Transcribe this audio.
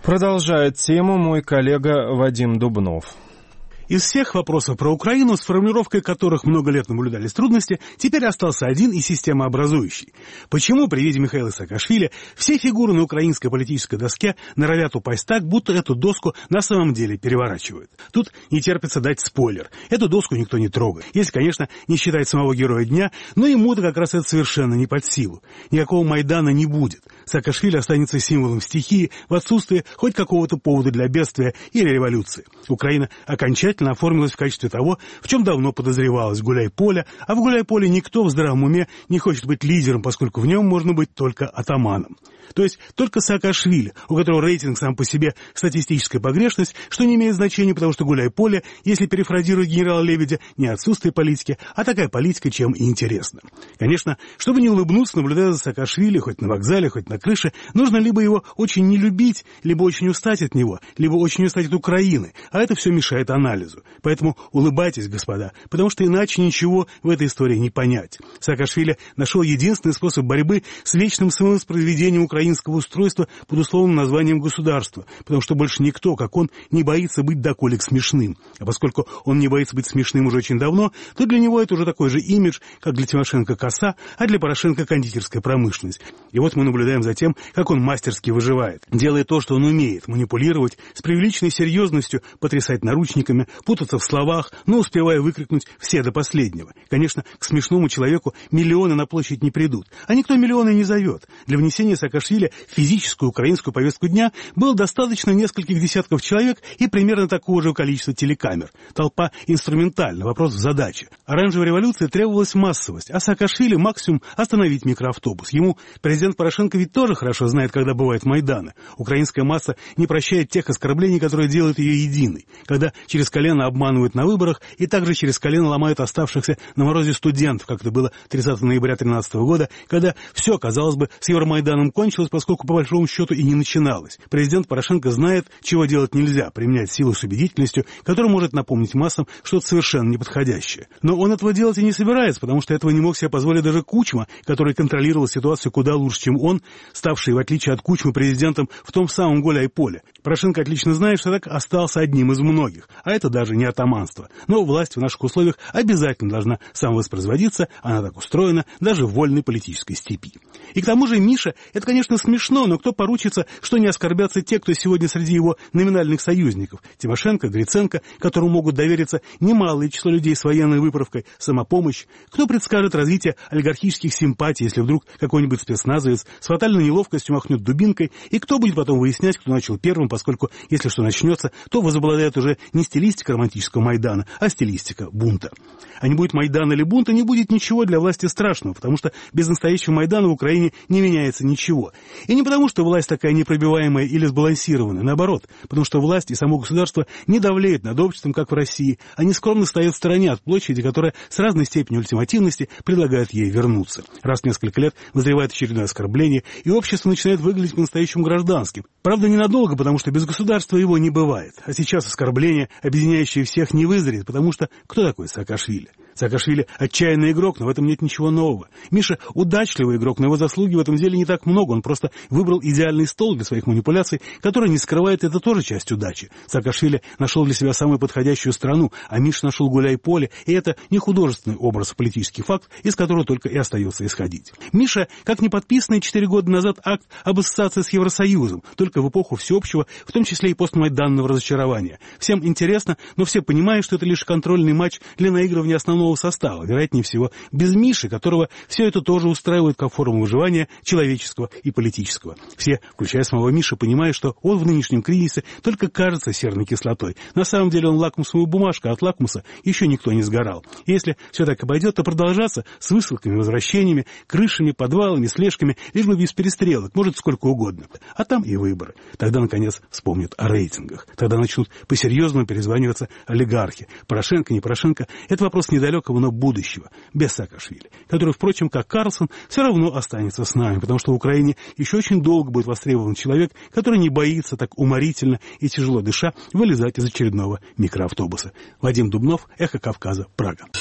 Продолжает тему мой коллега Вадим Дубнов. Из всех вопросов про Украину, с формулировкой которых много лет наблюдались трудности, теперь остался один и системообразующий. Почему при виде Михаила Саакашвили все фигуры на украинской политической доске норовят упасть так, будто эту доску на самом деле переворачивают? Тут не терпится дать спойлер. Эту доску никто не трогает. Если, конечно, не считать самого героя дня, но ему-то как раз это совершенно не под силу. Никакого Майдана не будет. Саакашвили останется символом стихии в отсутствии хоть какого-то повода для бедствия или революции. Украина окончательно оформилась в качестве того, в чем давно подозревалось — гуляй-поле, а в гуляй-поле никто в здравом уме не хочет быть лидером, поскольку в нем можно быть только атаманом. То есть только Саакашвили, у которого рейтинг сам по себе статистическая погрешность, что не имеет значения, потому что гуляй-поле, если перефразировать генерала Лебедя, не отсутствие политики, а такая политика, чем и интересно. Конечно, чтобы не улыбнуться, наблюдая за Саакашвили хоть на вокзале, хоть на крыше, нужно либо его очень не любить, либо очень устать от него, либо очень устать от Украины, а это все мешает анализу. Поэтому улыбайтесь, господа, потому что иначе ничего в этой истории не понять. Саакашвили нашел единственный способ борьбы с вечным самовоспроизведением украинского устройства под условным названием государства, потому что больше никто, как он, не боится быть доколек смешным. А поскольку он не боится быть смешным уже очень давно, то для него это уже такой же имидж, как для Тимошенко коса, а для Порошенко кондитерская промышленность. И вот мы наблюдаем за тем, как он мастерски выживает, делая то, что он умеет: манипулировать, с преувеличенной серьезностью потрясать наручниками, путаться в словах, но успевая выкрикнуть все до последнего. Конечно, к смешному человеку миллионы на площадь не придут, а никто миллионы не зовет. Для внесения Саакашвили в физическую украинскую повестку дня было достаточно нескольких десятков человек и примерно такого же количества телекамер. Толпа инструментальна, вопрос в задаче. Оранжевой революции требовалась массовость, а Саакашвили максимум остановить микроавтобус. Ему президент Порошенко ведь тоже хорошо знает, когда бывают Майданы. Украинская масса не прощает тех оскорблений, которые делают ее единой. Когда через колено обманывают на выборах и также через колено ломают оставшихся на морозе студентов, как это было 30 ноября 2013 года, когда все, казалось бы, с Евромайданом кончилось, поскольку по большому счету и не начиналось. Президент Порошенко знает, чего делать нельзя, применять силу с убедительностью, которая может напомнить массам что-то совершенно неподходящее. Но он этого делать и не собирается, потому что этого не мог себе позволить даже Кучма, который контролировал ситуацию куда лучше, чем он, ставший, в отличие от Кучмы, президентом в том самом гуляй-поле. Порошенко отлично знает, что так остался одним из многих, а это даже не атаманство. Но власть в наших условиях обязательно должна самовоспроизводиться, она так устроена, даже в вольной политической степи. И к тому же Миша, это, конечно, смешно, но кто поручится, что не оскорбятся те, кто сегодня среди его номинальных союзников? Тимошенко, Гриценко, которому могут довериться немалое число людей с военной выправкой, самопомощь. Кто предскажет развитие олигархических симпатий, если вдруг какой-нибудь спецназовец с фатальной неловкостью махнет дубинкой, и кто будет потом выяснять, кто начал первым, поскольку, если что начнется, то возобладает уже не стилистика романтического Майдана, а стилистика бунта. А не будет Майдана или бунта, не будет ничего для власти страшного, потому что без настоящего Майдана в Украине не меняется ничего. И не потому, что власть такая непробиваемая или сбалансированная, наоборот, потому что власть и само государство не давлеют над обществом, как в России, они скромно стоят в стороне от площади, которая с разной степенью ультимативности предлагает ей вернуться. Раз в несколько лет назревает очередное оскорбление, и общество начинает выглядеть по-настоящему гражданским. Правда, ненадолго, потому что без государства его не бывает. А сейчас оскорбление, объединяющее всех, не вызреет, потому что кто такой Саакашвили? Саакашвили — отчаянный игрок, но в этом нет ничего нового. Миша — удачливый игрок, но его заслуги в этом деле не так много. Он просто выбрал идеальный стол для своих манипуляций, который не скрывает, это тоже часть удачи. Саакашвили нашел для себя самую подходящую страну, а Миша нашел гуляй-поле, и это не художественный образ, политический факт, из которого только и остается исходить. Миша, как не подписанный 4 года назад акт об ассоциации с Евросоюзом, только в эпоху всеобщего, в том числе и постмайданного разочарования. Всем интересно, но все понимают, что это лишь контрольный матч для наигрывания основного состава, вероятнее всего, без Миши, которого все это тоже устраивает как форму выживания человеческого и политического. Все, включая самого Миши, понимают, что он в нынешнем кризисе только кажется серной кислотой. На самом деле он лакмусовая бумажка, от лакмуса еще никто не сгорал. И если все так и пойдет, то продолжаться с высылками, возвращениями, крышами, подвалами, слежками, лишь бы без перестрелок, может сколько угодно. А там и выборы. Тогда, наконец, вспомнят о рейтингах. Тогда начнут по-серьезному перезваниваться олигархи. Порошенко, не Порошенко — это вопрос недалекого, но будущего, без Саакашвили, который, впрочем, как Карлсон, все равно останется с нами, потому что в Украине еще очень долго будет востребован человек, который не боится так уморительно и тяжело дыша вылезать из очередного микроавтобуса. Вадим Дубнов, Эхо Кавказа, Прага.